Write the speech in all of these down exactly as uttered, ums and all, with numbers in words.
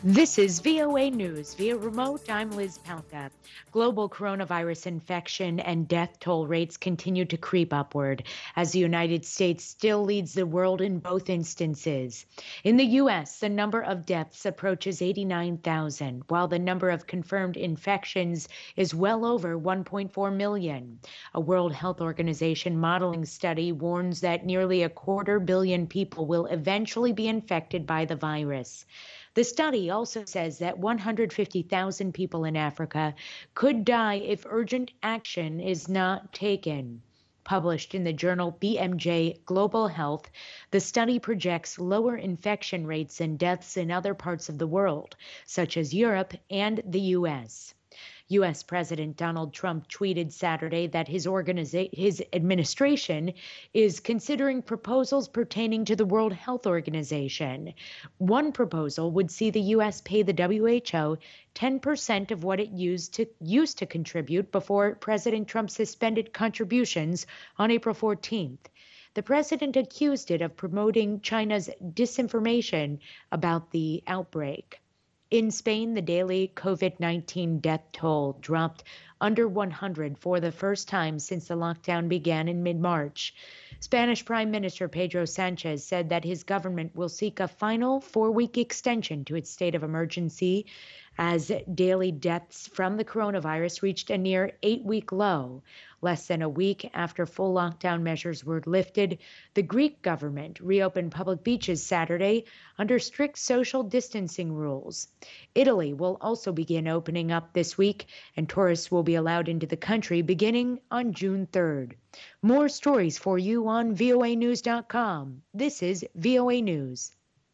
This is V O A News. Via remote, I'm Liz Palka. Global coronavirus infection and death toll rates continue to creep upward as the United States still leads the world in both instances. In the U S, the number of deaths approaches eighty-nine thousand, while the number of confirmed infections is well over one point four million. A World Health Organization modeling study warns that nearly a quarter billion people will eventually be infected by the virus. The study also says that one hundred fifty thousand people in Africa could die if urgent action is not taken. Published in the journal B M J Global Health, the study projects lower infection rates and deaths in other parts of the world, such as Europe and the U S. U S. President Donald Trump tweeted Saturday that his organiza- his administration is considering proposals pertaining to the World Health Organization. One proposal would see the U S pay the W H O ten percent of what it used to used to contribute before President Trump suspended contributions on April fourteenth. The president accused it of promoting China's disinformation about the outbreak. In Spain, the daily COVID nineteen death toll dropped under one hundred for the first time since the lockdown began in mid-March. Spanish Prime Minister Pedro Sanchez said that his government will seek a final four-week extension to its state of emergency as daily deaths from the coronavirus reached a near eight-week low. Less than a week after full lockdown measures were lifted, the Greek government reopened public beaches Saturday under strict social distancing rules. Italy will also begin opening up this week, and tourists will be allowed into the country beginning on June third. More stories for you on V O A news dot com. This is V O A News.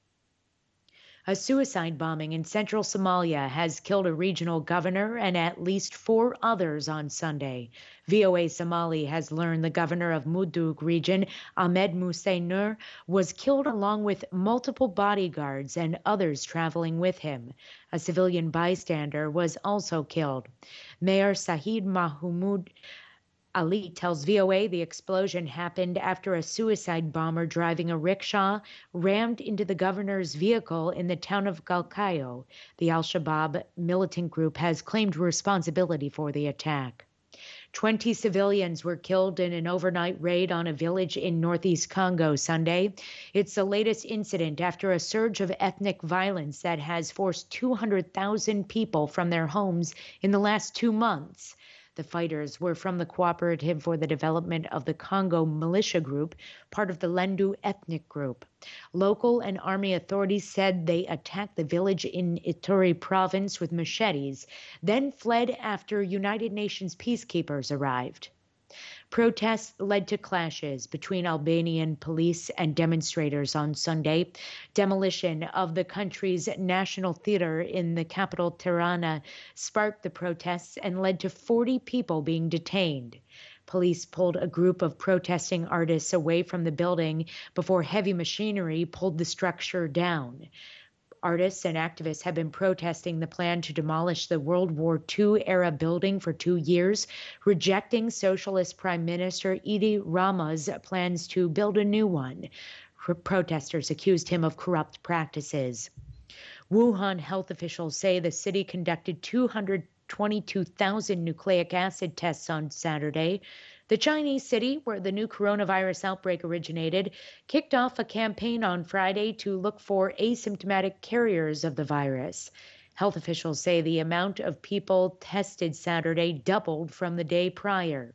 A suicide bombing in central Somalia has killed a regional governor and at least four others on Sunday. V O A Somali has learned the governor of Mudug region, Ahmed Musa Nur, was killed along with multiple bodyguards and others traveling with him. A civilian bystander was also killed. Mayor Sahid Mahmoud Ali tells V O A the explosion happened after a suicide bomber driving a rickshaw rammed into the governor's vehicle in the town of Galkayo. The Al-Shabaab militant group has claimed responsibility for the attack. Twenty civilians were killed in an overnight raid on a village in northeast Congo Sunday. It's the latest incident after a surge of ethnic violence that has forced two hundred thousand people from their homes in the last two months. The fighters were from the Cooperative for the Development of the Congo militia group, part of the Lendu ethnic group. Local and army authorities said they attacked the village in Ituri province with machetes, then fled after United Nations peacekeepers arrived. Protests led to clashes between Albanian police and demonstrators on Sunday. Demolition of the country's national theater in the capital Tirana sparked the protests and led to forty people being detained. Police pulled a group of protesting artists away from the building before heavy machinery pulled the structure down. Artists and activists have been protesting the plan to demolish the World War Two era building for two years, rejecting Socialist Prime Minister Edi Rama's plans to build a new one. Protesters accused him of corrupt practices. Wuhan health officials say the city conducted two hundred twenty-two thousand nucleic acid tests on Saturday. The Chinese city, where the new coronavirus outbreak originated, kicked off a campaign on Friday to look for asymptomatic carriers of the virus. Health officials say the amount of people tested Saturday doubled from the day prior.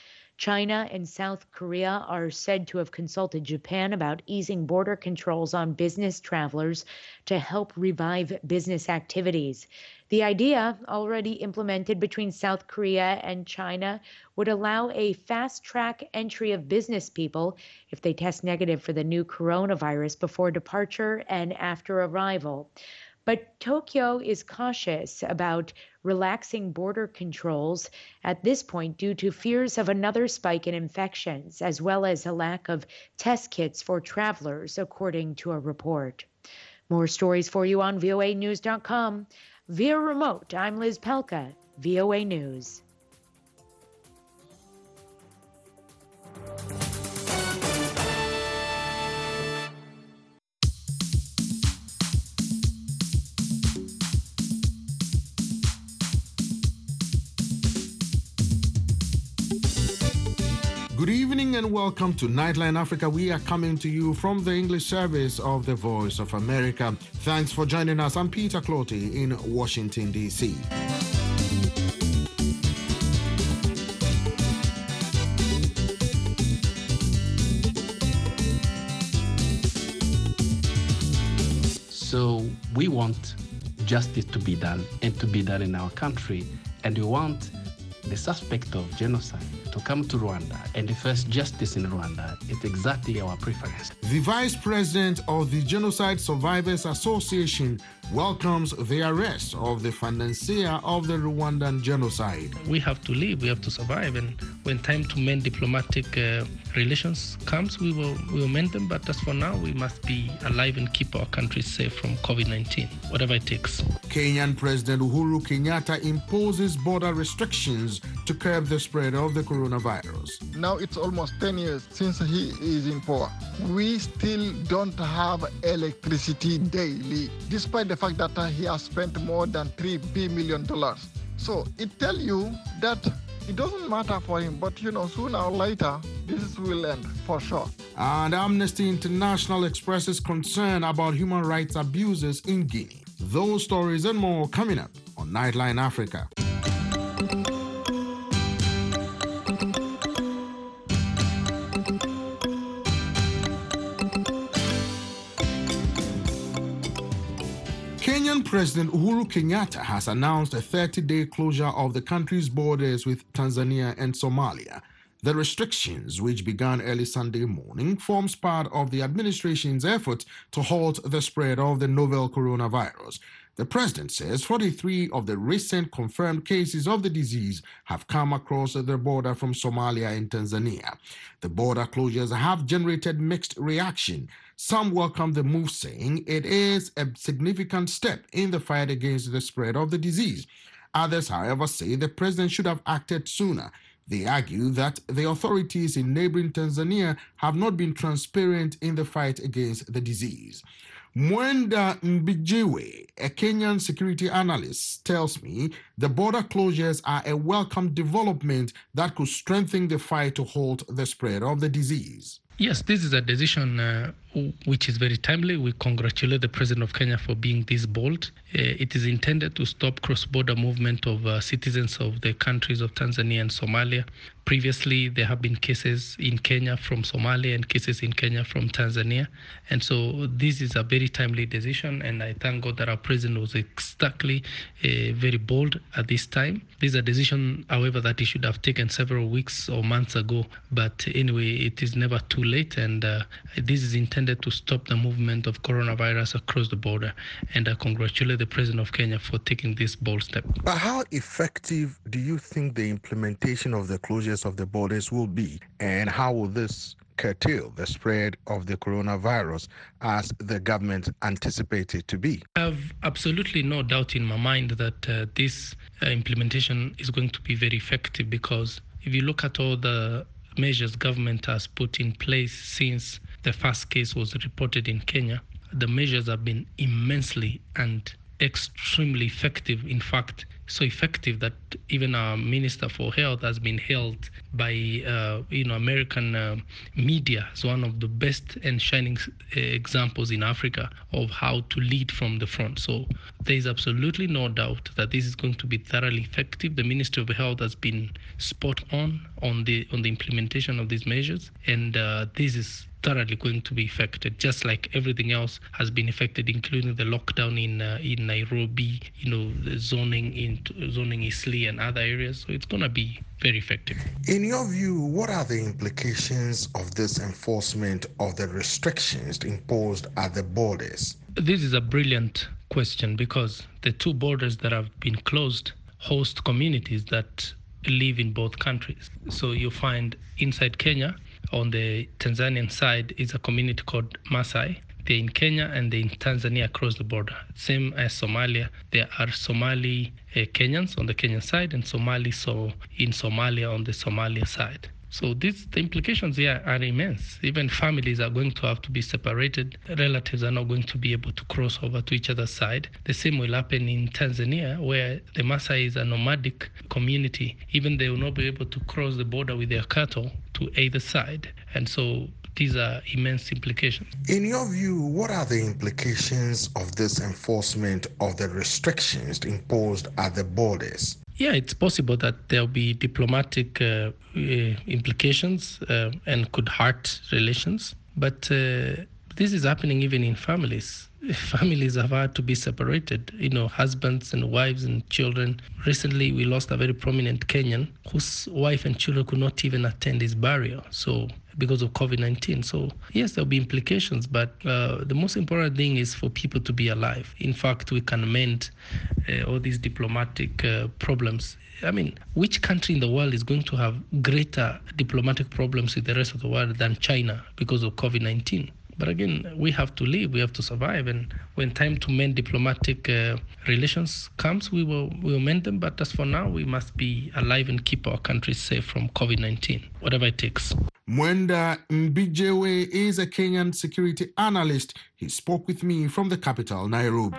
China and South Korea are said to have consulted Japan about easing border controls on business travelers to help revive business activities. The idea, already implemented between South Korea and China, would allow a fast-track entry of business people if they test negative for the new coronavirus before departure and after arrival. But Tokyo is cautious about relaxing border controls at this point due to fears of another spike in infections, as well as a lack of test kits for travelers, according to a report. More stories for you on V O A news dot com. Via remote, I'm Liz Pelka, V O A News. Good evening and welcome to Nightline Africa. We are coming to you from the English service of the Voice of America. Thanks for joining us. I'm Peter Clotty in Washington, D C So we want justice to be done and to be done in our country, and we want the suspect of genocide to come to Rwanda and face justice in Rwanda. It's exactly our preference. The Vice President of the Genocide Survivors Association welcomes the arrest of the financier of the Rwandan genocide. We have to live, we have to survive, and when time to mend diplomatic uh, relations comes, we will, we will mend them. But as for now, we must be alive and keep our country safe from COVID nineteen, whatever it takes. Kenyan President Uhuru Kenyatta imposes border restrictions to curb the spread of the coronavirus. Now it's almost ten years since he is in power. We still don't have electricity daily, despite the fact that uh, he has spent more than three billion dollars. So it tells you that it doesn't matter for him, but you know, sooner or later, this will end for sure. And Amnesty International expresses concern about human rights abuses in Guinea. Those stories and more coming up on Nightline Africa. Kenyan President Uhuru Kenyatta has announced a thirty-day closure of the country's borders with Tanzania and Somalia. The restrictions, which began early Sunday morning, forms part of the administration's effort to halt the spread of the novel coronavirus. The president says forty-three of the recent confirmed cases of the disease have come across the border from Somalia and Tanzania. The border closures have generated mixed reaction. Some welcome the move, saying it is a significant step in the fight against the spread of the disease. Others, however, say the president should have acted sooner. They argue that the authorities in neighboring Tanzania have not been transparent in the fight against the disease. Mwenda Mbijiwe, a Kenyan security analyst, tells me the border closures are a welcome development that could strengthen the fight to halt the spread of the disease. Yes, this is a decision uh, which is very timely. We congratulate the President of Kenya for being this bold. Uh, it is intended to stop cross-border movement of uh, citizens of the countries of Tanzania and Somalia. Previously, there have been cases in Kenya from Somalia and cases in Kenya from Tanzania. And so this is a very timely decision, and I thank God that our President was exactly uh, very bold at this time. This is a decision, however, that he should have taken several weeks or months ago. But anyway, it is never too late, and uh, this is intended to stop the movement of coronavirus across the border. And I congratulate the President of Kenya for taking this bold step. But how effective do you think the implementation of the closures of the borders will be, and how will this curtail the spread of the coronavirus as the government anticipated to be? I have absolutely no doubt in my mind that uh, this uh, implementation is going to be very effective, because if you look at all the measures government has put in place since the first case was reported in Kenya, the measures have been immensely and extremely effective. In fact, so effective that even our Minister for Health has been hailed by uh, you know American uh, media as one of the best and shining uh, examples in Africa of how to lead from the front. So there is absolutely no doubt that this is going to be thoroughly effective. The Minister of Health has been spot on on the on the implementation of these measures, and uh, this is thoroughly going to be affected, just like everything else has been affected, including the lockdown in uh, in Nairobi, you know, the zoning in zoning Eastleigh and other areas. So it's going to be very effective. In your view, what are the implications of this enforcement of the restrictions imposed at the borders? This is a brilliant question, because the two borders that have been closed host communities that live in both countries. So you find inside Kenya, on the Tanzanian side, is a community called Maasai. They're in Kenya and they're in Tanzania across the border. Same as Somalia, there are Somali uh, Kenyans on the Kenyan side and Somali so in Somalia on the Somalia side. So this, the implications here are immense. Even families are going to have to be separated. Relatives are not going to be able to cross over to each other's side. The same will happen in Tanzania, where the Maasai is a nomadic community. Even they will not be able to cross the border with their cattle to to either side. And so these are immense implications. In your view, what are the implications of this enforcement of the restrictions imposed at the borders? Yeah, it's possible that there'll be diplomatic uh, uh, implications uh, and could hurt relations. But uh, this is happening even in families. Families have had to be separated, you know, husbands and wives and children. Recently, we lost a very prominent Kenyan whose wife and children could not even attend his burial. So because of COVID nineteen. So yes, there'll be implications, but uh, the most important thing is for people to be alive. In fact, we can mend uh, all these diplomatic uh, problems. I mean, which country in the world is going to have greater diplomatic problems with the rest of the world than China because of COVID nineteen? But again, we have to live, we have to survive, and when time to mend diplomatic uh, relations comes, we will we will mend them. But as for now, we must be alive and keep our country safe from COVID nineteen, whatever it takes. Mwenda Mbijewe is a Kenyan security analyst. He spoke with me from the capital, Nairobi.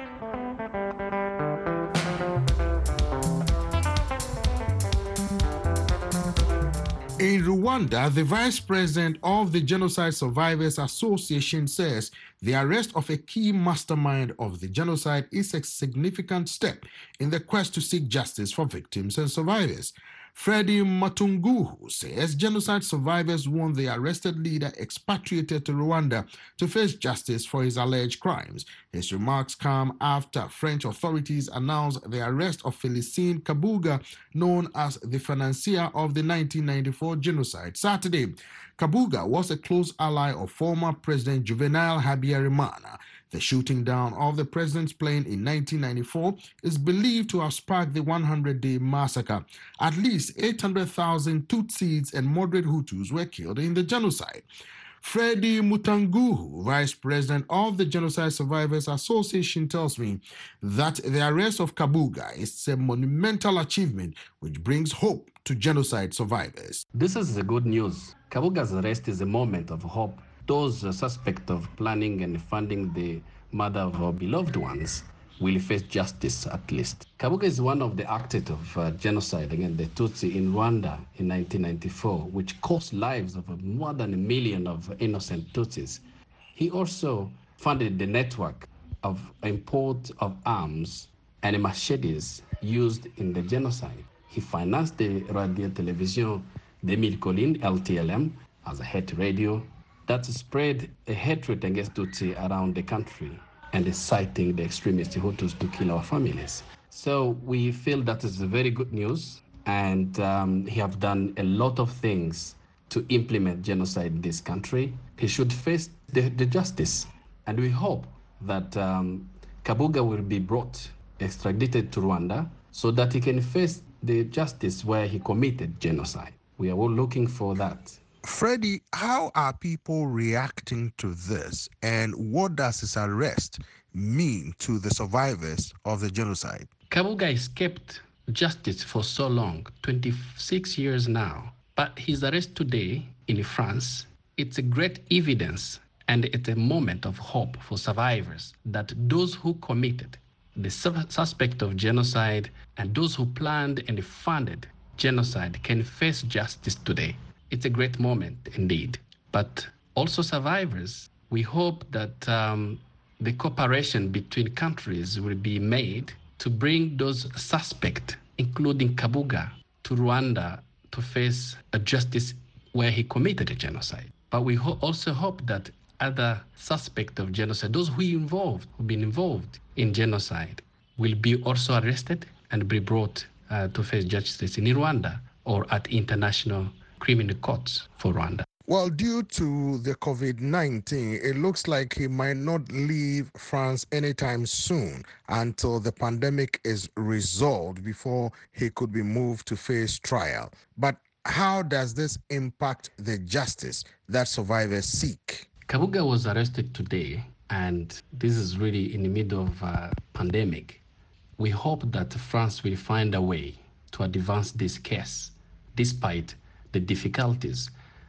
In Rwanda, the vice president of the Genocide Survivors Association says the arrest of a key mastermind of the genocide is a significant step in the quest to seek justice for victims and survivors. Freddie Matunguhu says genocide survivors want the arrested leader expatriated to Rwanda to face justice for his alleged crimes. His remarks come after French authorities announced the arrest of Felicien Kabuga, known as the financier of the nineteen ninety-four genocide, Saturday. Kabuga was a close ally of former President Juvenal Habyarimana. The shooting down of the president's plane in nineteen ninety-four is believed to have sparked the hundred-day massacre. At least eight hundred thousand Tutsis and moderate Hutus were killed in the genocide. Freddie Mutanguhu, vice president of the Genocide Survivors Association, tells me that the arrest of Kabuga is a monumental achievement which brings hope to genocide survivors. This is the good news. Kabuga's arrest is a moment of hope. Those uh, suspects of planning and funding the murder of our beloved ones will face justice at least. Kabuga is one of the actors of uh, genocide against the Tutsi in Rwanda in nineteen ninety-four, which cost lives of more than a million of innocent Tutsis. He also funded the network of import of arms and machetes used in the genocide. He financed the Radio Télévision des Mille Collines, L T L M, as a hate radio that spread a hatred against Tutsi around the country and inciting the extremist Hutus to kill our families. So we feel that is very good news, and um, he have done a lot of things to implement genocide in this country. He should face the, the justice, and we hope that um, Kabuga will be brought, extradited to Rwanda, so that he can face the justice where he committed genocide. We are all looking for that. Freddie, how are people reacting to this, and what does his arrest mean to the survivors of the genocide? Kabuga escaped justice for so long, twenty-six years now. But his arrest today in France, it's a great evidence and it's a moment of hope for survivors that those who committed the suspect of genocide and those who planned and funded genocide can face justice today. It's a great moment indeed. But also survivors, we hope that um, the cooperation between countries will be made to bring those suspects, including Kabuga, to Rwanda to face a justice where he committed a genocide. But we ho- also hope that other suspects of genocide, those who involved, who've been involved in genocide, will be also arrested and be brought uh, to face justice in Rwanda or at international criminal courts for Rwanda. Well, due to the COVID nineteen, it looks like he might not leave France anytime soon until the pandemic is resolved before he could be moved to face trial. But how does this impact the justice that survivors seek? Kabuga was arrested today, and this is really in the middle of a pandemic. We hope that France will find a way to advance this case, despite the difficulties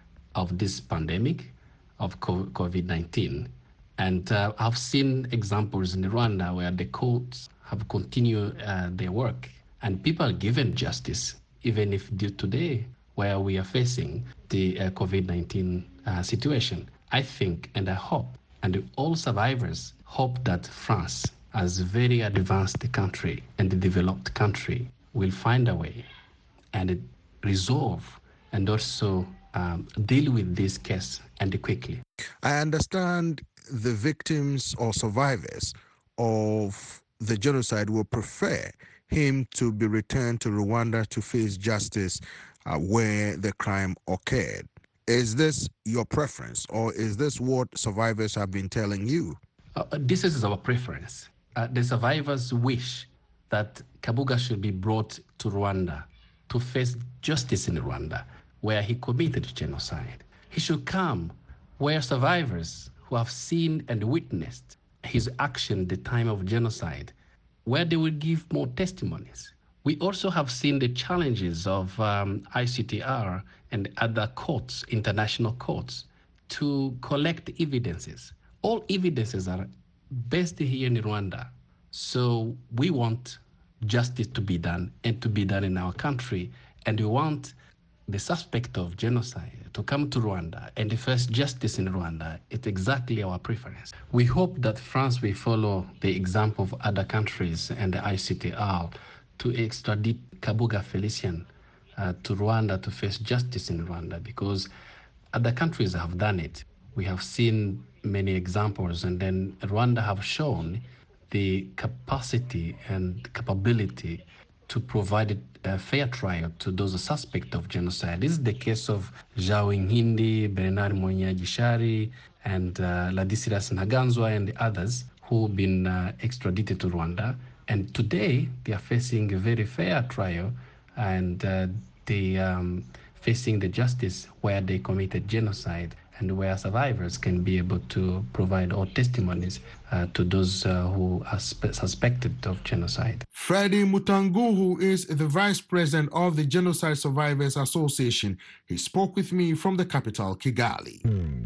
of this pandemic of COVID nineteen. And uh, I've seen examples in Rwanda where the courts have continued uh, their work and people are given justice, even if due today, where we are facing the uh, COVID nineteen uh, situation. I think and I hope, and all survivors hope that France, as a very advanced country and a developed country, will find a way and resolve and also um, deal with this case and quickly. I understand the victims or survivors of the genocide will prefer him to be returned to Rwanda to face justice uh, where the crime occurred. Is this your preference, or is this what survivors have been telling you? Uh, this is our preference. Uh, the survivors wish that Kabuga should be brought to Rwanda to face justice in Rwanda, where he committed genocide. He should come where survivors who have seen and witnessed his action at the time of genocide, where they will give more testimonies. We also have seen the challenges of um, I C T R and other courts, international courts, to collect evidences. All evidences are based here in Rwanda. So we want justice to be done and to be done in our country. And we want the suspect of genocide to come to Rwanda and face justice in Rwanda. It's exactly our preference. We hope that France will follow the example of other countries and the I C T R to extradite Kabuga Felician uh, to Rwanda to face justice in Rwanda, because other countries have done it. We have seen many examples, and then Rwanda have shown the capacity and capability to provide a fair trial to those suspects of genocide. This is the case of Jao Inkindi, Bernard Mwenyagishari, and uh, Ladislas Ntaganzwa and the others who've been uh, extradited to Rwanda. And today they are facing a very fair trial, and uh, they um, facing the justice where they committed genocide, and where survivors can be able to provide all testimonies uh, to those uh, who are spe- suspected of genocide. Freddie Mutangu, who is the vice president of the Genocide Survivors Association, he spoke with me from the capital, Kigali.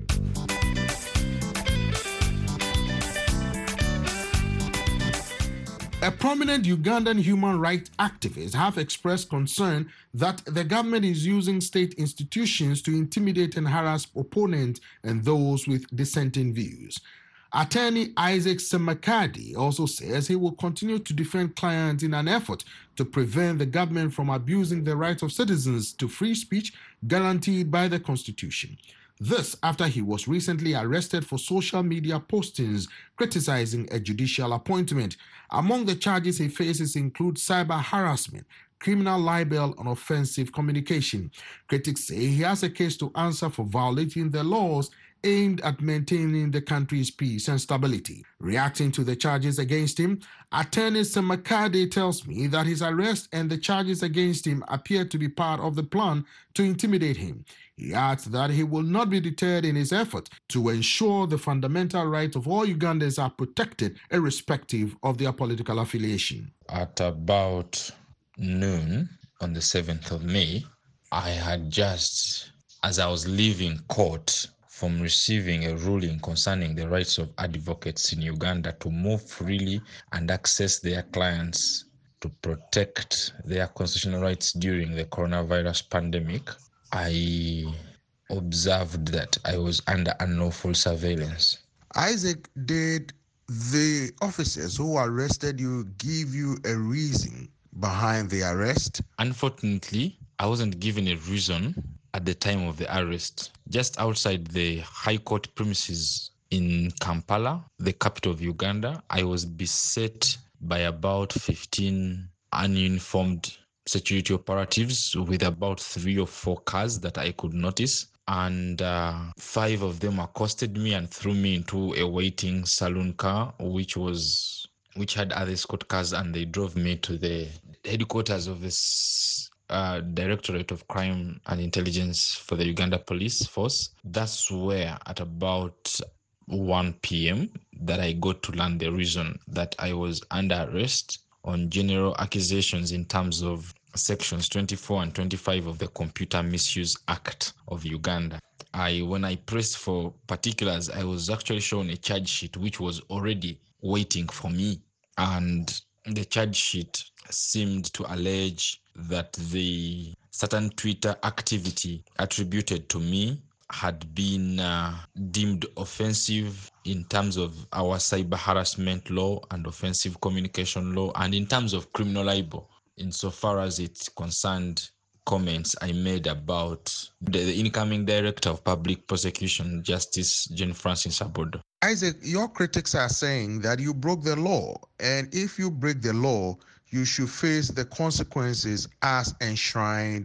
A prominent Ugandan human rights activist have expressed concern that the government is using state institutions to intimidate and harass opponents and those with dissenting views. Attorney Isaac Semakadi also says he will continue to defend clients in an effort to prevent the government from abusing the rights of citizens to free speech guaranteed by the Constitution. This after he was recently arrested for social media postings criticizing a judicial appointment. Among the charges he faces include cyber harassment, criminal libel, and offensive communication. Critics say he has a case to answer for violating the laws aimed at maintaining the country's peace and stability. Reacting to the charges against him, Attorney Semakade tells me that his arrest and the charges against him appear to be part of the plan to intimidate him. He adds that he will not be deterred in his effort to ensure the fundamental rights of all Ugandans are protected irrespective of their political affiliation. At about noon on the seventh of May, I had just, as I was leaving court from receiving a ruling concerning the rights of advocates in Uganda to move freely and access their clients to protect their constitutional rights during the coronavirus pandemic, I observed that I was under unlawful surveillance. Isaac, did the officers who arrested you give you a reason behind the arrest? Unfortunately, I wasn't given a reason at the time of the arrest. Just outside the High Court premises in Kampala, the capital of Uganda, I was beset by about fifteen ununiformed security operatives with about three or four cars that I could notice. And uh, five of them accosted me and threw me into a waiting saloon car, which was which had other escort cars, and they drove me to the headquarters of this uh, Directorate of Crime and Intelligence for the Uganda Police Force. That's where at about one p.m. that I got to learn the reason that I was under arrest on general accusations in terms of sections twenty-four and twenty-five of the Computer Misuse Act of Uganda. I, when I pressed for particulars, I was actually shown a charge sheet which was already waiting for me. And the charge sheet seemed to allege that the certain Twitter activity attributed to me had been uh, deemed offensive in terms of our cyber harassment law and offensive communication law, and in terms of criminal libel, insofar as it concerned comments I made about the, the incoming Director of Public Prosecution, Justice Jane Francis Abodo. Isaac, your critics are saying that you broke the law, and if you break the law, you should face the consequences as enshrined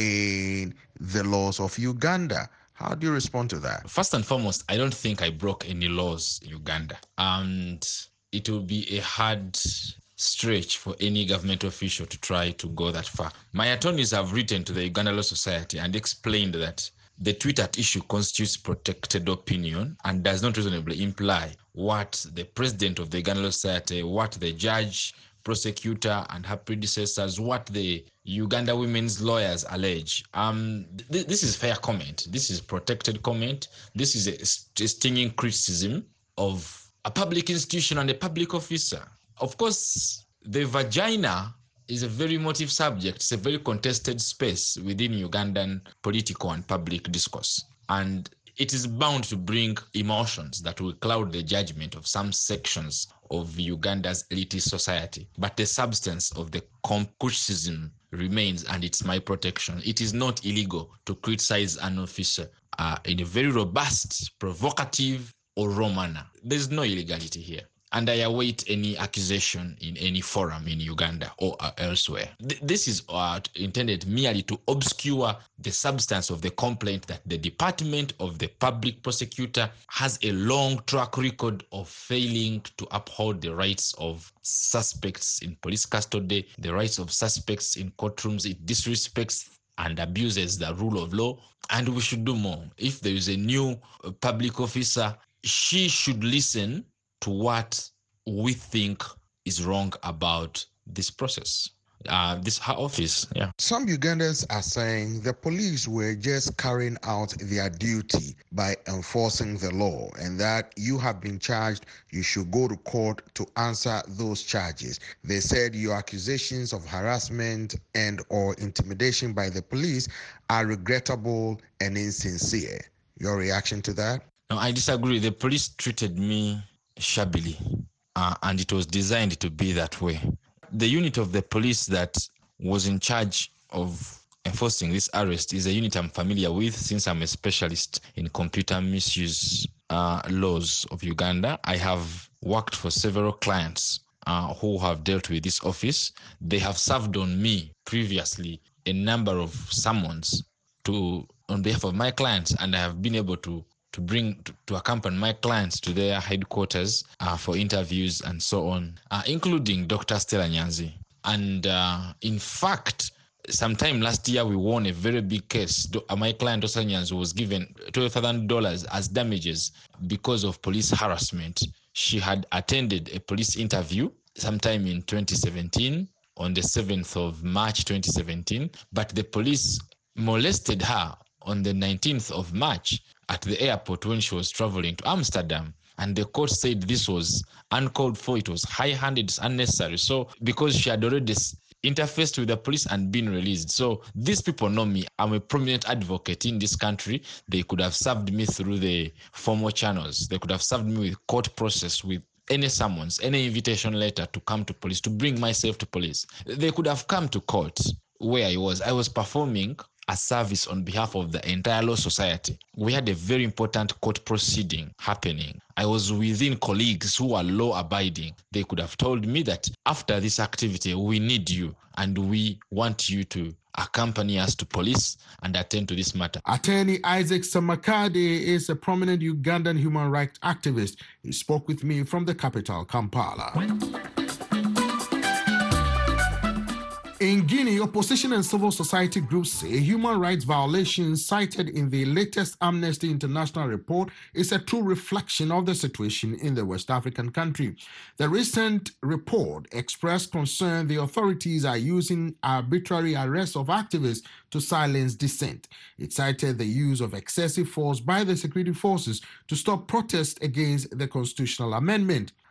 in the laws of Uganda. How do you respond to that? First and foremost, I don't think I broke any laws in Uganda, and it will be a hard stretch for any government official to try to go that far. My attorneys have written to the Uganda Law Society and explained that the tweet at issue constitutes protected opinion and does not reasonably imply what the president of the Uganda Law Society, what the judge, prosecutor, and her predecessors, what the Uganda women's lawyers allege. Um, th- this is fair comment. This is protected comment. This is a, a stinging criticism of a public institution and a public officer. Of course, the vagina is a very emotive subject. It's a very contested space within Ugandan political and public discourse. And it is bound to bring emotions that will cloud the judgment of some sections of Uganda's elitist society. But the substance of the criticism remains, and it's my protection. It is not illegal to criticize an officer uh, in a very robust, provocative, or raw manner. There's no illegality here. And I await any accusation in any forum in Uganda or uh, elsewhere. Th- this is uh, intended merely to obscure the substance of the complaint that the Department of the Public Prosecutor has a long track record of failing to uphold the rights of suspects in police custody, the rights of suspects in courtrooms. It disrespects and abuses the rule of law, and we should do more. If there is a new uh, public officer, she should listen to what we think is wrong about this process, uh, this her office. Yeah. Some Ugandans are saying the police were just carrying out their duty by enforcing the law, and that you have been charged, you should go to court to answer those charges. They said your accusations of harassment and or intimidation by the police are regrettable and insincere. Your reaction to that? No, I disagree. The police treated me shabbily, uh, and it was designed to be that way. The unit of the police that was in charge of enforcing this arrest is a unit I'm familiar with, since I'm a specialist in computer misuse uh, laws of Uganda. I have worked for several clients uh, who have dealt with this office. They have served on me previously a number of summons to on behalf of my clients, and I have been able to to bring, to, to accompany my clients to their headquarters uh, for interviews and so on, uh, including Doctor Stella Nyanzi. And uh, in fact, sometime last year, we won a very big case. My client, Doctor Nyanzi, was given twelve thousand dollars as damages because of police harassment. She had attended a police interview sometime in twenty seventeen, on the seventh of March twenty seventeen, but the police molested her on the nineteenth of March at the airport when she was traveling to Amsterdam. And the court said this was uncalled for, it was high-handed, it's unnecessary. So because she had already interfaced with the police and been released. So these people know me. I'm a prominent advocate in this country. They could have served me through the formal channels. They could have served me with court process, with any summons, any invitation letter to come to police, to bring myself to police. They could have come to court where I was. I was performing a service on behalf of the entire law society. We had a very important court proceeding happening. I was within colleagues who are law-abiding. They could have told me that after this activity, we need you and we want you to accompany us to police and attend to this matter. Attorney Isaac Samakade is a prominent Ugandan human rights activist. He spoke with me from the capital, Kampala. In Guinea, opposition and civil society groups say human rights violations cited in the latest Amnesty International report is a true reflection of the situation in the West African country. The recent report expressed concern the authorities are using arbitrary arrests of activists to silence dissent. It cited the use of excessive force by the security forces to stop protests against the constitutional amendment.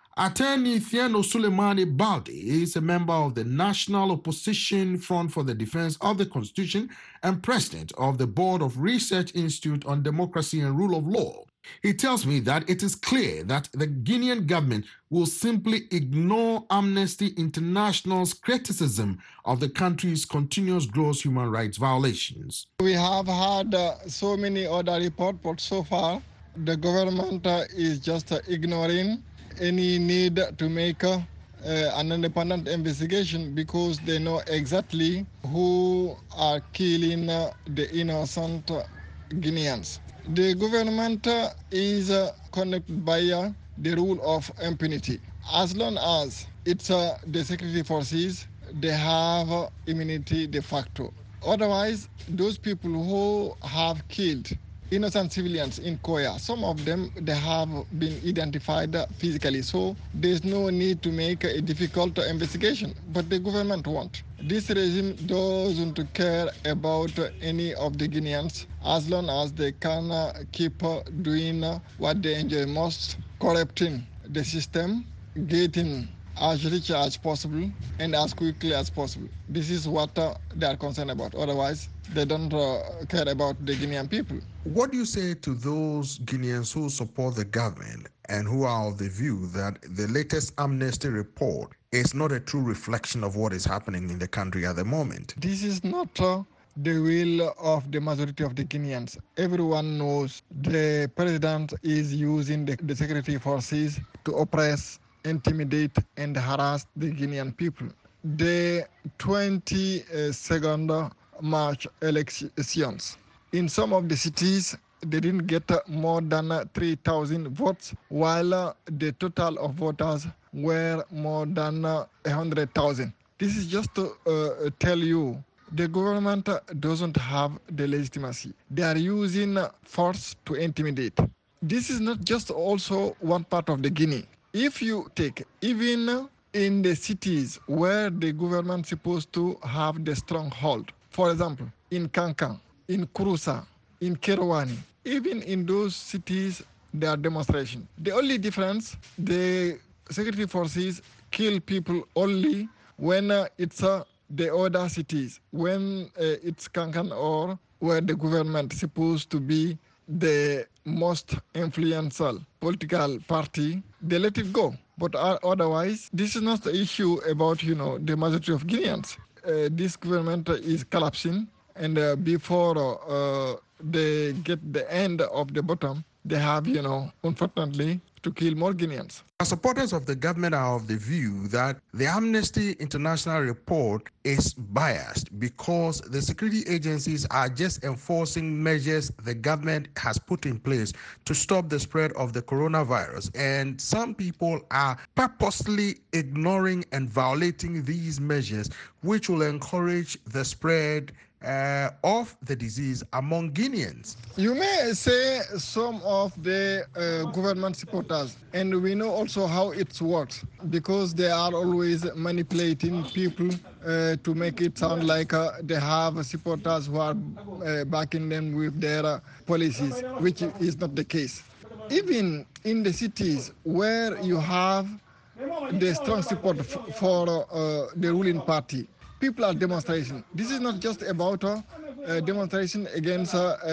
Attorney Thieno Sulemani Balde is a member of the National Opposition Front for the Defense of the Constitution and president of the Board of Research Institute on Democracy and Rule of Law. He tells me that it is clear that the Guinean government will simply ignore Amnesty International's criticism of the country's continuous gross human rights violations. We have had uh, so many other reports, but so far the government uh, is just uh, ignoring any need to make uh, an independent investigation because they know exactly who are killing uh, the innocent uh, Guineans. The government uh, is uh, conducted by uh, the rule of impunity. As long as it's uh, the security forces, they have uh, immunity de facto. Otherwise, those people who have killed innocent civilians in Koya, some of them, they have been identified physically, so there's no need to make a difficult investigation, but the government won't. This regime doesn't care about any of the Guineans as long as they can uh, keep uh, doing uh, what they enjoy most, corrupting the system, getting as rich as possible and as quickly as possible. This is what uh, they are concerned about. Otherwise, they don't uh, care about the Guinean people. What do you say to those Guineans who support the government and who are of the view that the latest Amnesty report is not a true reflection of what is happening in the country at the moment? This is not uh, the will of the majority of the Guineans. Everyone knows the president is using the, the security forces to oppress, intimidate, and harass the Guinean people. The twenty-second March elections, in some of the cities, they didn't get more than three thousand votes, while the total of voters were more than one hundred thousand. This is just to uh, tell you the government doesn't have the legitimacy. They are using force to intimidate. This is not just also one part of the Guinea. If you take even in the cities where the government is supposed to have the stronghold, for example, in Kankan, in Kurusa, in Kirwani, even in those cities, there are demonstrations. The only difference, the security forces kill people only when uh, it's uh, the other cities, when uh, it's Kankan or where the government is supposed to be the most influential political party, they let it go. But uh, otherwise, this is not the issue about, you know, the majority of Guineans. Uh, this government is collapsing, and uh, before uh, they get the end of the bottom, they have, you know, unfortunately, to kill more Guineans. Supporters of the government are of the view that the Amnesty International report is biased because the security agencies are just enforcing measures the government has put in place to stop the spread of the coronavirus. And some people are purposely ignoring and violating these measures, which will encourage the spread Uh, of the disease among Guineans. You may say some of the uh, government supporters, and we know also how it works, because they are always manipulating people uh, to make it sound like uh, they have supporters who are uh, backing them with their uh, policies, which is not the case. Even in the cities where you have the strong support f- for uh, the ruling party, people are demonstrating. This is not just about a uh, demonstration against uh, uh,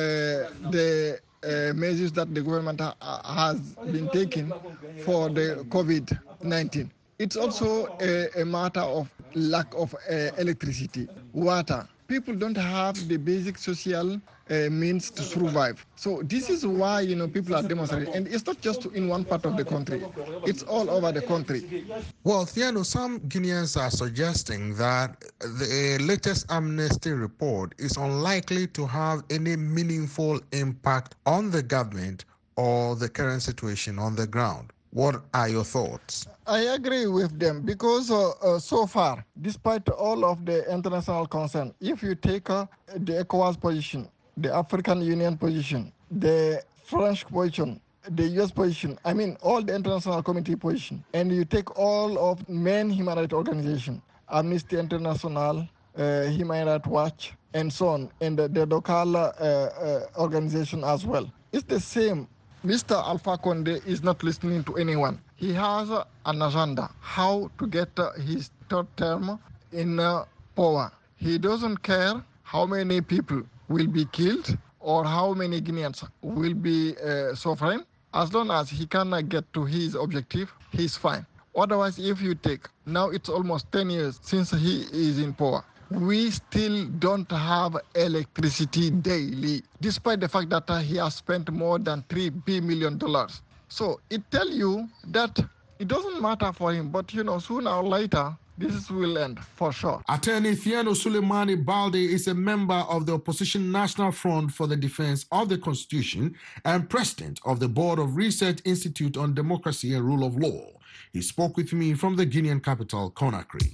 the uh, measures that the government ha- has been taking for the COVID nineteen. It's also a, a matter of lack of uh, electricity, water. People don't have the basic social uh, means to survive. So this is why, you know, people are demonstrating. And it's not just in one part of the country. It's all over the country. Well, Thieno, some Guineans are suggesting that the latest Amnesty report is unlikely to have any meaningful impact on the government or the current situation on the ground. What are your thoughts? I agree with them because uh, uh, so far, despite all of the international concern, if you take uh, the ECOWAS position, the African Union position, the French position, the U S position, I mean all the international committee position, and you take all of main human rights organizations, Amnesty International, uh, Human Rights Watch, and so on, and the, the local uh, uh, organization as well, it's the same. Mister Alpha Conde is not listening to anyone. He has uh, an agenda how to get uh, his third term in uh, power. He doesn't care how many people will be killed or how many Guineans will be uh, suffering. As long as he can uh, get to his objective, he's fine. Otherwise, if you take, now it's almost ten years since he is in power. We still don't have electricity daily, despite the fact that uh, he has spent more than three billion dollars. So it tells you that it doesn't matter for him, but you know, sooner or later, this will end for sure. Attorney Thiano Suleimani Balde is a member of the Opposition National Front for the Defense of the Constitution and president of the Board of Research Institute on Democracy and Rule of Law. He spoke with me from the Guinean capital, Conakry.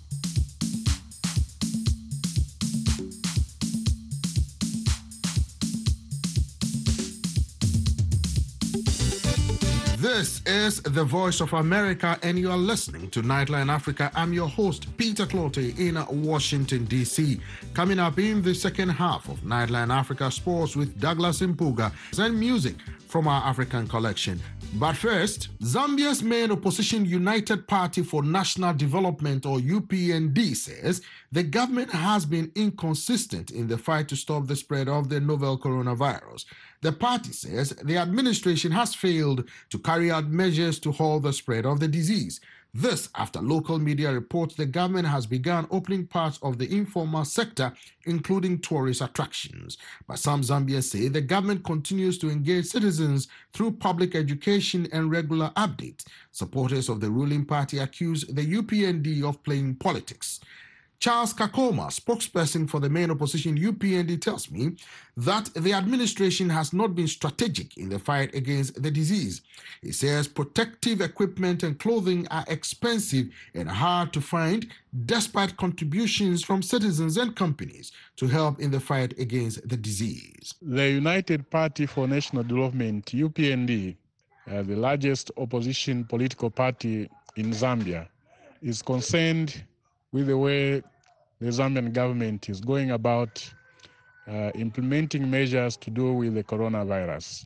This is the Voice of America, and you are listening to Nightline Africa. I'm your host, Peter Clote, in Washington, D C Coming up in the second half of Nightline Africa Sports with Douglas Impuga and music from our African collection. But first, Zambia's main opposition United Party for National Development, or U P N D, says the government has been inconsistent in the fight to stop the spread of the novel coronavirus. The party says the administration has failed to carry out measures to halt the spread of the disease. This after local media reports the government has begun opening parts of the informal sector, including tourist attractions. But some Zambians say the government continues to engage citizens through public education and regular updates. Supporters of the ruling party accuse the U P N D of playing politics. Charles Kakoma, spokesperson for the main opposition U P N D, tells me that the administration has not been strategic in the fight against the disease. He says protective equipment and clothing are expensive and hard to find, despite contributions from citizens and companies to help in the fight against the disease. The United Party for National Development, U P N D, uh, the largest opposition political party in Zambia, is concerned with the way the Zambian government is going about uh, implementing measures to do with the coronavirus.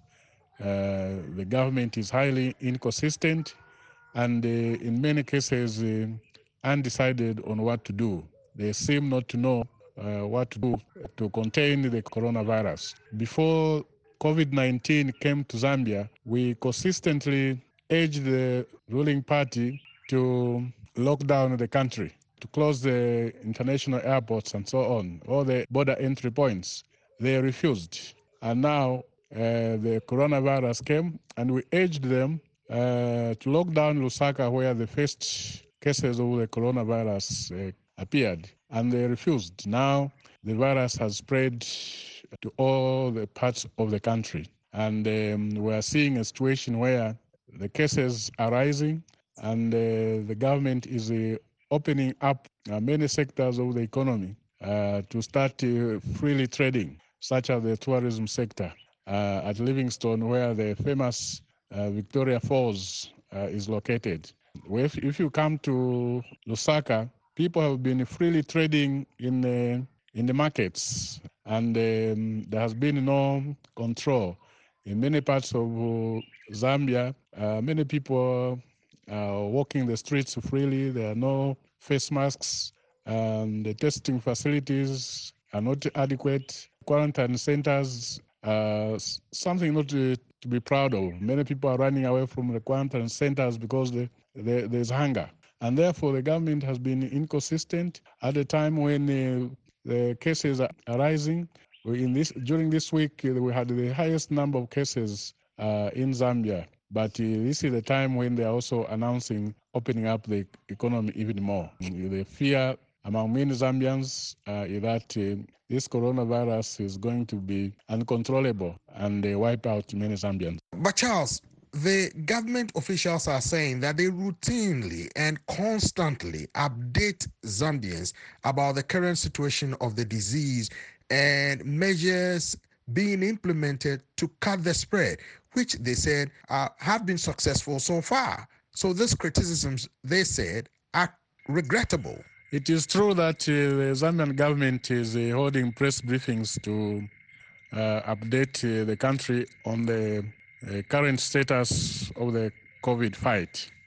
Uh, the government is highly inconsistent and uh, in many cases uh, undecided on what to do. They seem not to know uh, what to do to contain the coronavirus. Before COVID nineteen came to Zambia, we consistently urged the ruling party to lock down the country, to close the international airports and so on, all the border entry points. They refused. And now uh, the coronavirus came and we urged them uh, to lock down Lusaka, where the first cases of the coronavirus uh, appeared, and they refused. Now the virus has spread to all the parts of the country. And um, we are seeing a situation where the cases are rising and uh, the government is uh, opening up uh, many sectors of the economy uh, to start uh, freely trading, such as the tourism sector uh, at Livingstone, where the famous uh, Victoria Falls uh, is located. If, if you come to Lusaka, people have been freely trading in the, in the markets, and um, there has been no control. In many parts of uh, Zambia, uh, many people are walking the streets freely. There are no face masks, and the testing facilities are not adequate. Quarantine centers are something not to, to be proud of. Many people are running away from the quarantine centers because they, they, there's hunger. And therefore, the government has been inconsistent at a time when uh, the cases are rising. In this, during this week, uh, we had the highest number of cases uh, in Zambia. But uh, this is the time when they are also announcing opening up the economy even more. The fear among many Zambians uh, is that uh, this coronavirus is going to be uncontrollable and uh, wipe out many Zambians. But Charles, the government officials are saying that they routinely and constantly update Zambians about the current situation of the disease and measures being implemented to cut the spread, which they said uh, have been successful so far. So these criticisms, they said, are regrettable. It is true that uh, the Zambian government is uh, holding press briefings to uh, update uh, the country on the uh, current status of the COVID fight.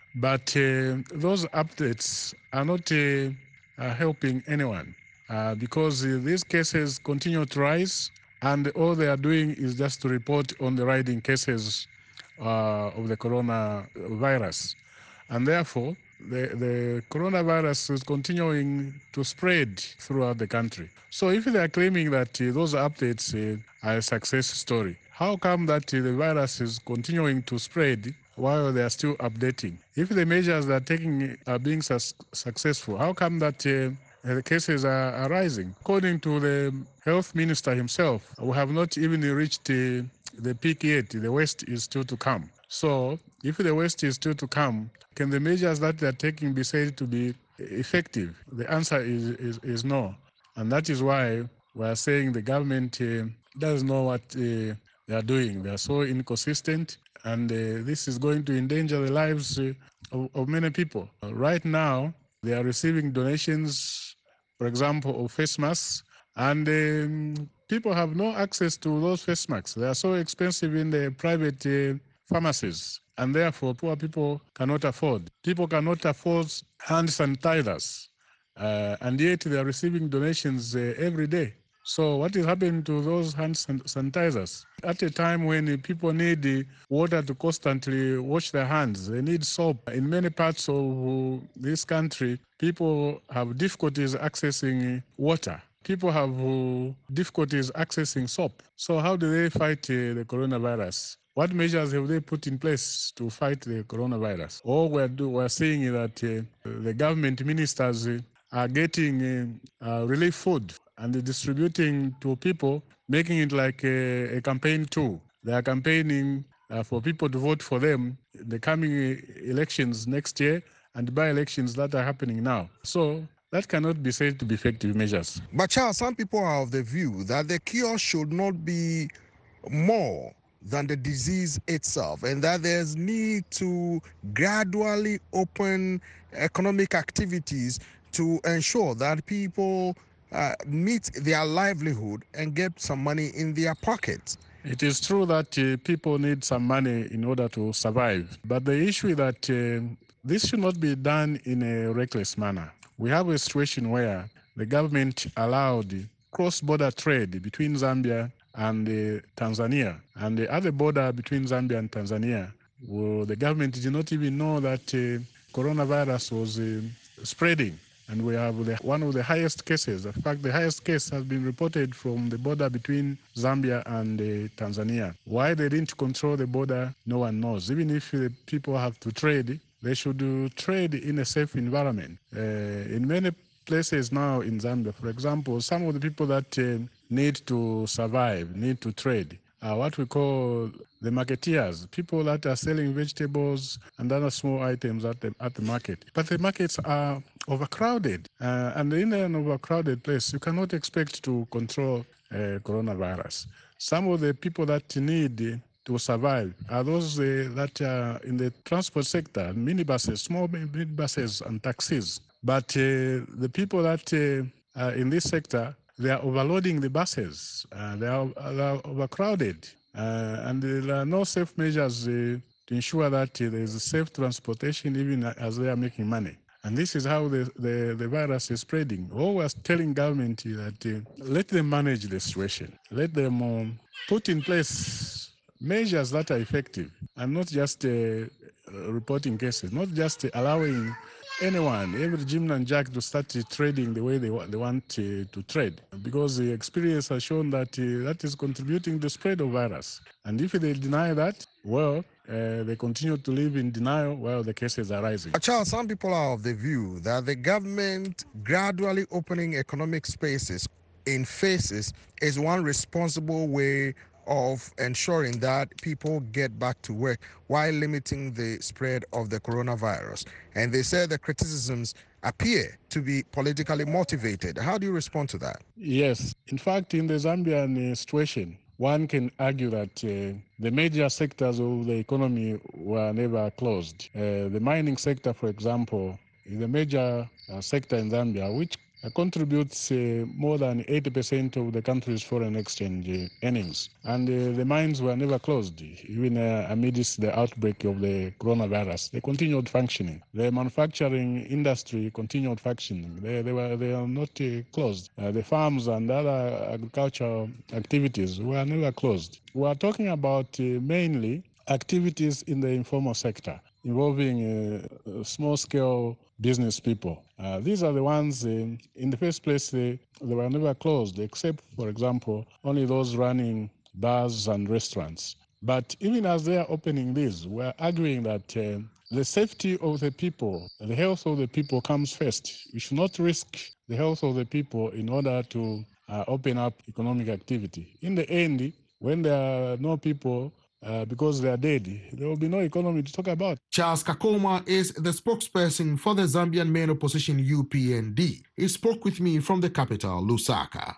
But uh, those updates are not uh, uh, helping anyone uh, because uh, these cases continue to rise, and all they are doing is just to report on the rising cases uh, of the coronavirus. And therefore, the, the coronavirus is continuing to spread throughout the country. So if they are claiming that uh, those updates uh, are a success story, how come that uh, the virus is continuing to spread while they are still updating? If the measures they're taking are being su- successful, how come that uh, the cases are, are rising? According to the health minister himself, we have not even reached uh, the peak yet. The worst is still to come. So if the worst is still to come, can the measures that they're taking be said to be effective? The answer is, is, is no. And that is why we're saying the government uh, doesn't know what uh, they are doing. They are so inconsistent, and uh, this is going to endanger the lives uh, of, of many people. Uh, right now, they are receiving donations, for example, of face masks, and um, people have no access to those face masks. They are so expensive in the private uh, pharmacies, and therefore poor people cannot afford. People cannot afford hand sanitizers, uh, and yet they are receiving donations uh, every day. So what is happening to those hand sanitizers? At a time when people need water to constantly wash their hands, they need soap. In many parts of this country, people have difficulties accessing water. People have difficulties accessing soap. So how do they fight uh, the coronavirus? What measures have they put in place to fight the coronavirus? All we're, do, we're seeing is that uh, the government ministers uh, are getting uh, uh, relief food and distributing to people, making it like a, a campaign tool. They are campaigning uh, for people to vote for them in the coming elections next year and by-elections that are happening now. So that cannot be said to be effective measures. But Charles, some people are of the view that the cure should not be more than the disease itself, and that there's need to gradually open economic activities to ensure that people uh, meet their livelihood and get some money in their pockets. It is true that uh, people need some money in order to survive, but the issue is that uh, this should not be done in a reckless manner. We have a situation where the government allowed cross-border trade between Zambia and uh, Tanzania, and the other border between Zambia and Tanzania, well, the government did not even know that uh, coronavirus was uh, spreading. And we have the, one of the highest cases. In fact, the highest case has been reported from the border between Zambia and uh, Tanzania. Why they didn't control the border, no one knows. Even if the people have to trade, they should uh, trade in a safe environment. Uh, in many places now in Zambia, for example, some of the people that uh, need to survive, need to trade, Uh, what we call the marketeers, people that are selling vegetables and other small items at the, at the market. But the markets are overcrowded. Uh, and in an overcrowded place, you cannot expect to control uh, coronavirus. Some of the people that need to survive are those uh, that are in the transport sector, minibuses, small minibuses and taxis. But uh, the people that uh, are in this sector, they are overloading the buses. Uh, they, are, they are overcrowded. Uh, and there are no safe measures uh, to ensure that uh, there is safe transportation even as they are making money. And this is how the, the, the virus is spreading. All we're telling government is that uh, let them manage the situation. Let them um, put in place measures that are effective and not just uh, reporting cases, not just uh, allowing anyone, every Jim and Jack to start uh, trading the way they, wa- they want uh, to trade, because the experience has shown that uh, that is contributing to the spread of virus. And if they deny that, well, uh, they continue to live in denial while the cases are rising. Charles, some people are of the view that the government gradually opening economic spaces in phases is one responsible way of ensuring that people get back to work while limiting the spread of the coronavirus. And they say the criticisms appear to be politically motivated. How do you respond to that? Yes. In fact, in the Zambian uh, situation, one can argue that uh, the major sectors of the economy were never closed. Uh, the mining sector, for example, is a major uh, sector in Zambia, which uh, contributes uh, more than eighty percent of the country's foreign exchange uh, earnings. And uh, the mines were never closed, even uh, amidst the outbreak of the coronavirus. They continued functioning. The manufacturing industry continued functioning. They, they, were, they are not uh, closed. Uh, the farms and other agricultural activities were never closed. We are talking about uh, mainly activities in the informal sector involving uh, small-scale business people. Uh, these are the ones, uh, in the first place, they, they were never closed, except, for example, only those running bars and restaurants. But even as they are opening these, we're arguing that uh, the safety of the people, the health of the people comes first. We should not risk the health of the people in order to uh, open up economic activity. In the end, when there are no people, Uh, because they are dead, there will be no economy to talk about. Charles Kakoma is the spokesperson for the Zambian main opposition U P N D. He spoke with me from the capital, Lusaka.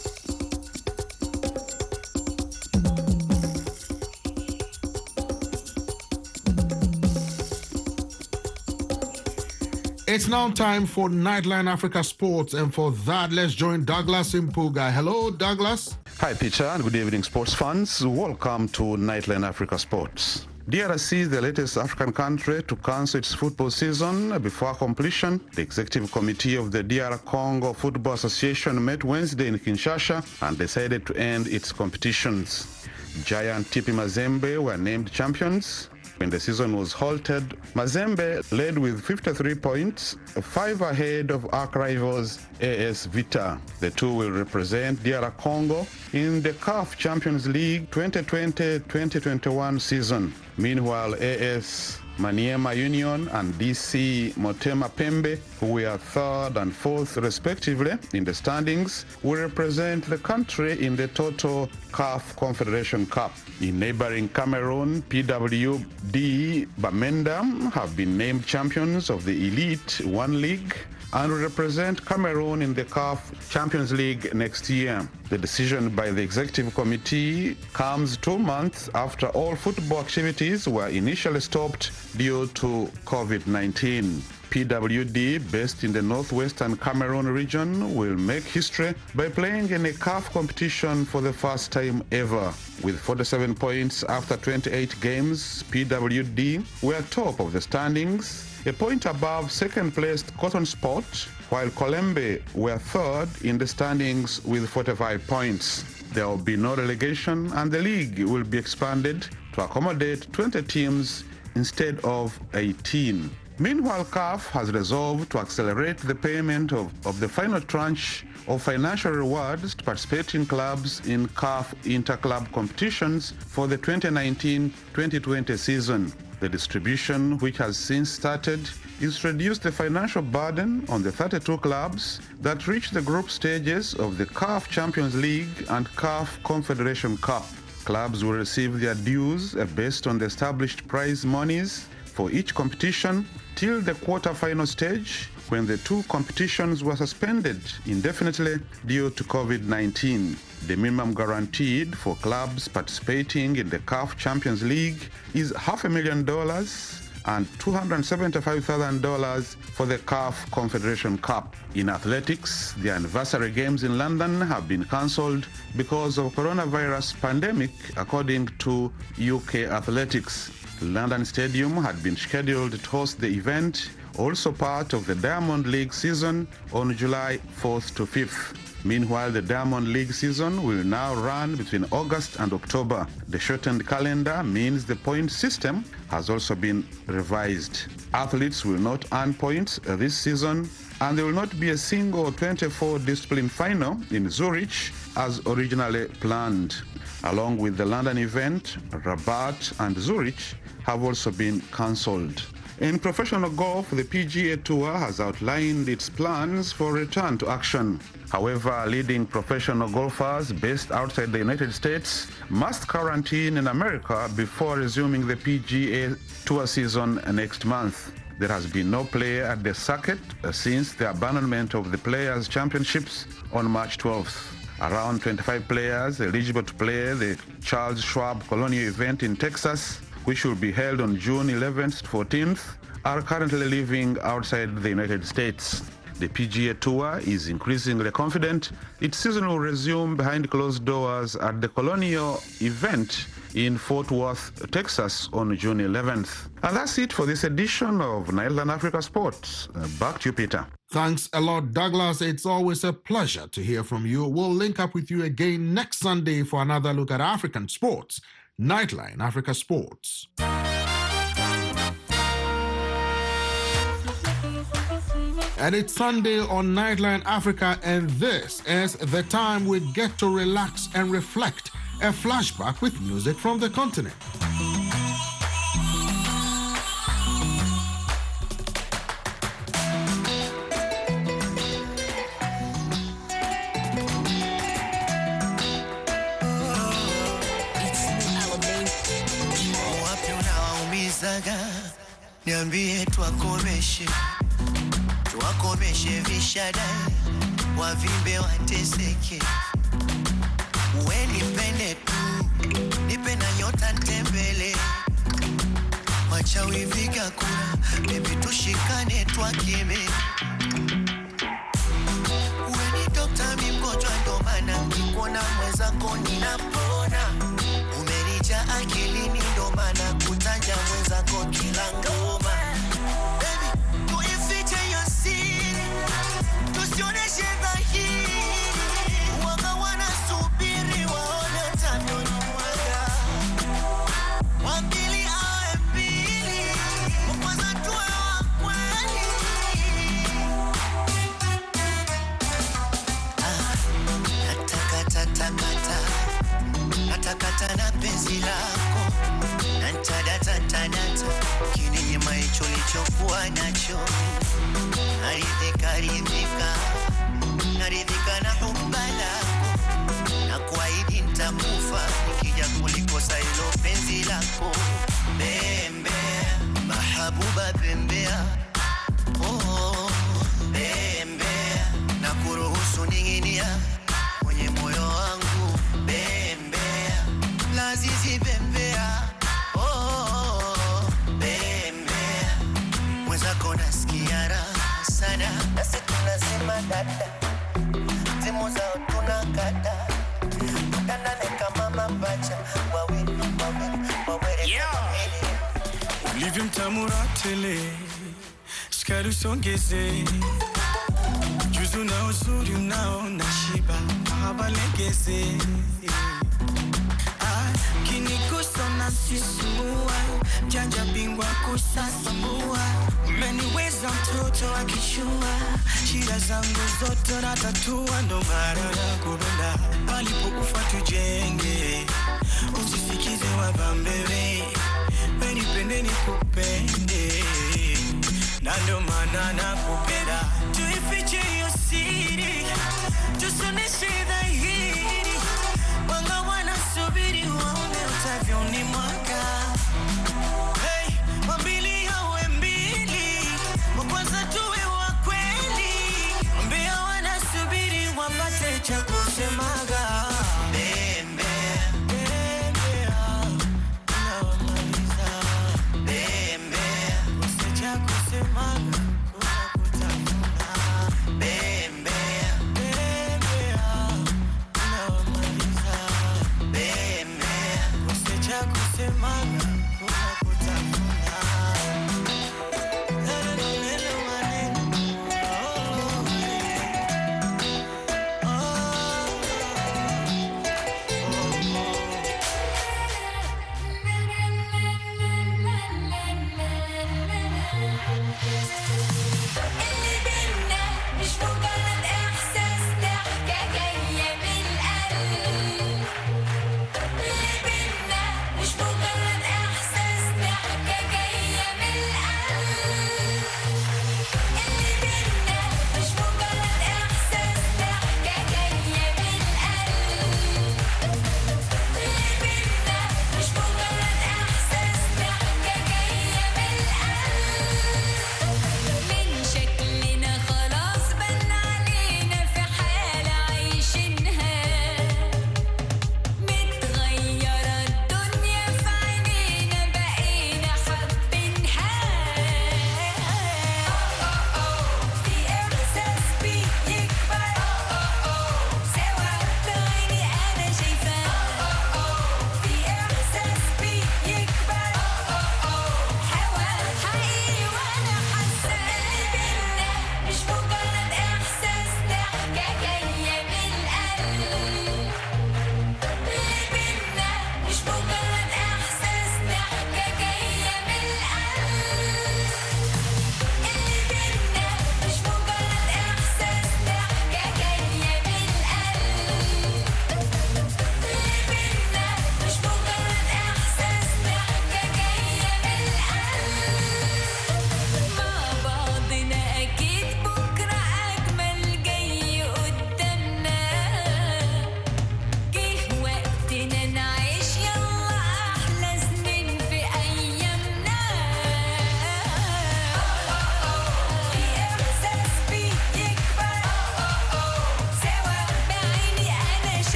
It's now time for Nightline Africa Sports, and for that, let's join Douglas Impuga. Hello, Douglas. Hi, Peter, and good evening, sports fans. Welcome to Nightline Africa Sports. D R C is the latest African country to cancel its football season before completion. The executive committee of the D R Congo Football Association met Wednesday in Kinshasa and decided to end its competitions. Giant T P Mazembe were named champions. When the season was halted, Mazembe led with fifty-three points, five ahead of arch rivals A S Vita. The two will represent D R Congo in the C A F Champions League twenty twenty twenty twenty-one season. Meanwhile, A S Maniema Union and D C Motema Pembe, who were third and fourth respectively in the standings, will represent the country in the total C A F Confederation Cup. In neighboring Cameroon, P W D Bamenda have been named champions of the Elite One League and will represent Cameroon in the C A F Champions League next year. The decision by the executive committee comes two months after all football activities were initially stopped due to COVID nineteen. P W D, based in the northwestern Cameroon region, will make history by playing in a C A F competition for the first time ever. With forty-seven points after twenty-eight games, P W D were top of the standings, a point above second-placed Cotton Sport, while Colembe were third in the standings with forty-five points. There will be no relegation, and the league will be expanded to accommodate twenty teams instead of eighteen. Meanwhile, C A F has resolved to accelerate the payment of, of the final tranche of financial rewards to participating clubs in C A F inter-club competitions for the twenty nineteen twenty twenty season. The distribution, which has since started, is to reduce the financial burden on the thirty-two clubs that reach the group stages of the C A F Champions League and C A F Confederation Cup. Clubs will receive their dues based on the established prize monies for each competition till the quarter-final stage, when the two competitions were suspended indefinitely due to COVID nineteen. The minimum guaranteed for clubs participating in the C A F Champions League is half a million dollars and two hundred seventy-five thousand dollars for the C A F Confederation Cup. In athletics, the anniversary games in London have been cancelled because of coronavirus pandemic, according to U K Athletics. London Stadium had been scheduled to host the event, also part of the Diamond League season, on July fourth to fifth. Meanwhile, the Diamond League season will now run between August and October. The shortened calendar means the point system has also been revised. Athletes will not earn points this season, and there will not be a single twenty-four discipline final in Zurich as originally planned. Along with the London event, Rabat and Zurich have also been cancelled. In professional golf, the P G A Tour has outlined its plans for return to action. However, leading professional golfers based outside the United States must quarantine in America before resuming the P G A Tour season next month. There has been no play at the circuit since the abandonment of the Players' Championships on March twelfth. Around twenty-five players eligible to play the Charles Schwab Colonial event in Texas, which will be held on June eleventh to fourteenth, are currently living outside the United States. The P G A Tour is increasingly confident its season will resume behind closed doors at the Colonial event in Fort Worth, Texas on June eleventh. And that's it for this edition of Nightline Africa Sports. Uh, back to you, Peter. Thanks a lot, Douglas. It's always a pleasure to hear from you. We'll link up with you again next Sunday for another look at African sports. Nightline Africa Sports. And it's Sunday on Nightline Africa, and this is the time we get to relax and reflect. A flashback with music from the continent. Niambie tuwakomeshe, tuwakomeshe vishadai, wavimbe wateseke. Uwe nipende tu, nipe na nyota ntembele. Wachawi viga kura, baby tushikane tuwakeme. Uwe ni dokta mi mgonjwa ndo maana nikikuona mwenzako ninapona. Umenija akilini ndo maana kutaja mwenzako kila ngoma. Baby, tuifiche hiyo siri, tusioneshe dhahiri. Wanga wanasubiri waone utavyonimwaga. Wambili awe mbili, wakwanza tuwe wa kweli. Ah, natakata takata, natakata na penzi lako. Nantadata tadata, kininyima hicho lichokuwa nacho. Naridhika ridhika, naridhika na humba lako. Na kuahidi nitakufa, nikija kulikosa hilo penzi lako. Bembea, mahabuba bembea. Oh, bembea, na kuruhusu ninginia kwenye moyo wangu. Bembea, lazizi bembea. Oh, bembea, mwenzako nasikia raha sana. Nasi tunasema dada, timu zao tunakata. Tutanane kama mapacha, wawili, wawili, wawili. Yeah. Ulivyo mtamura tele, shikari usongeze. Juzu na uzuri unao na shiba, mahaba legeze. Kinigusa na sisumua, janja bingwa kusasambua. Umeniweza mtoto akishua, shida zangu zote natatua. Ndo mara nakupenda, palipokufa tujenge. Usisikize wabambewe, wenipende nikupende. Na ndo maana nakupenda. Tuifiche hiyo siri, tusioneshe dhahiri. Wanga wanasubiri waone utavyonimwaga. Hey, wambili awe mbili, wakwanza tuwe wa kweli. Wambia wanasubiri wapate cha kusemaga. Bembea, bembea, unawamaliza. Bembea, usija kusemaga, kuna kutafuna. Bembea.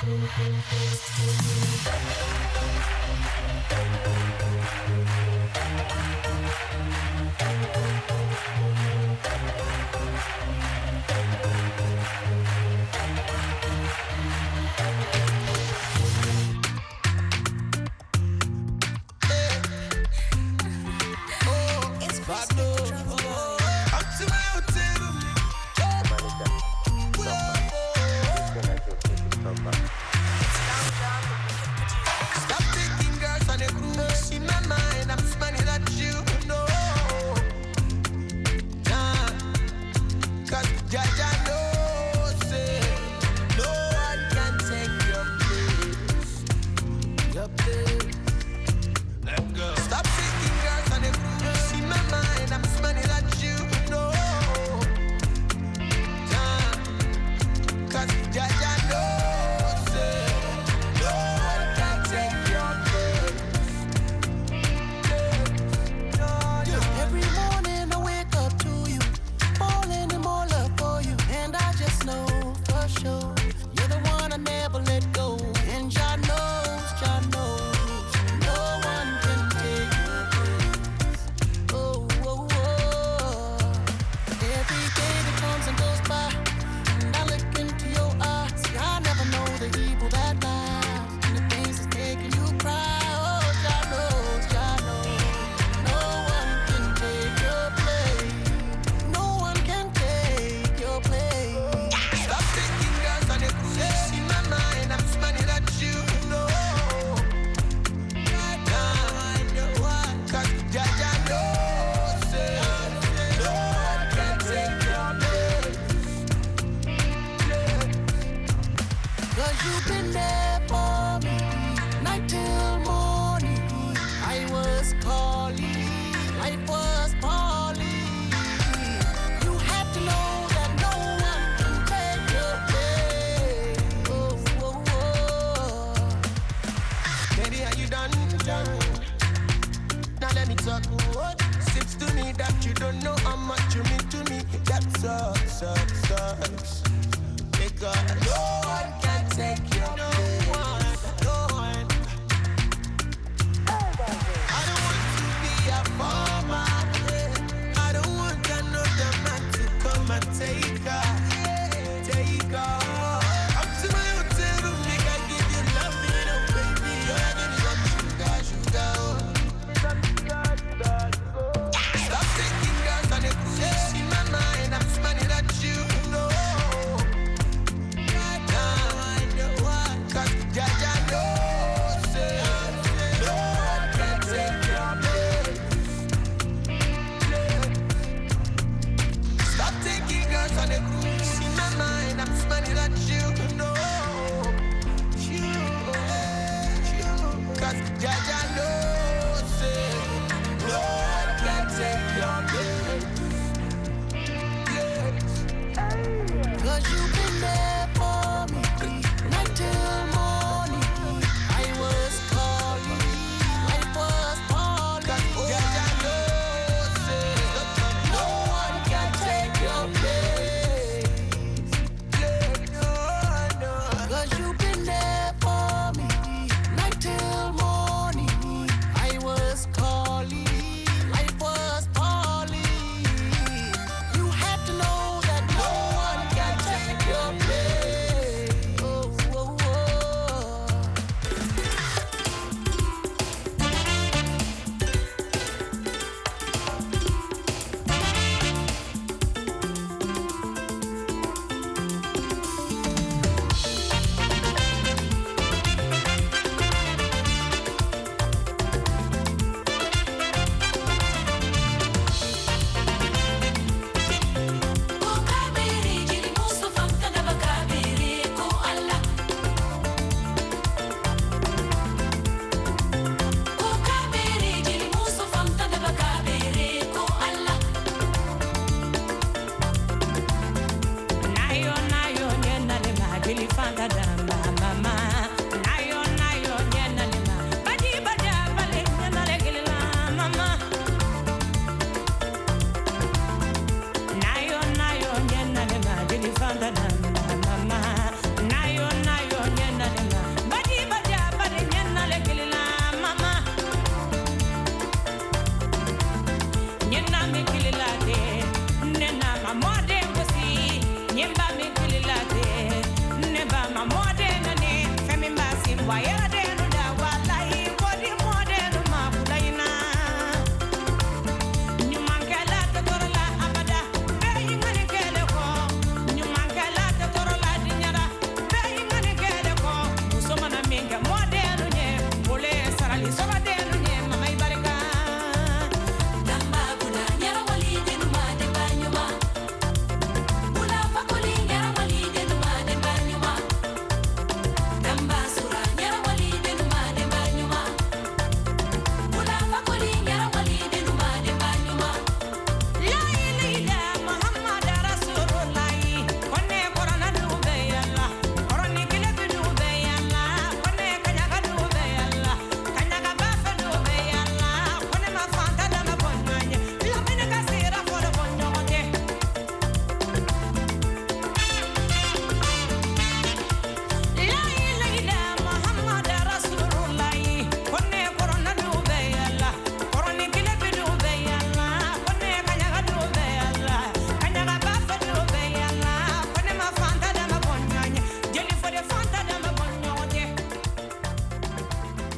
Cause you've been there for me, night till morning.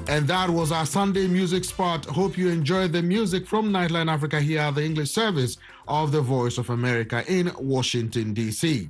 And that was our Sunday music spot. Hope you enjoyed the music from Nightline Africa here at the English service of the Voice of America in Washington, D C.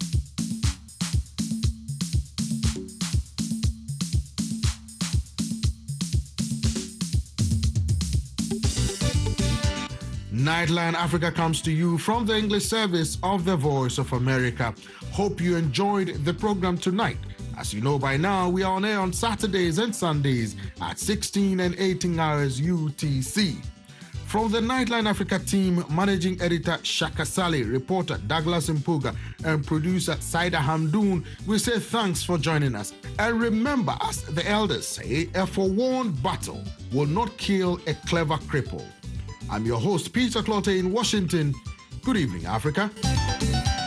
Nightline Africa comes to you from the English service of the Voice of America. Hope you enjoyed the program tonight. As you know by now, we are on air on Saturdays and Sundays at sixteen and eighteen hours U T C. From the Nightline Africa team, Managing Editor Shaka Sali, reporter Douglas Mpuga, and producer Saida Hamdoun, we say thanks for joining us. And remember, as the elders say, a forewarned battle will not kill a clever cripple. I'm your host, Peter Clotte in Washington. Good evening, Africa.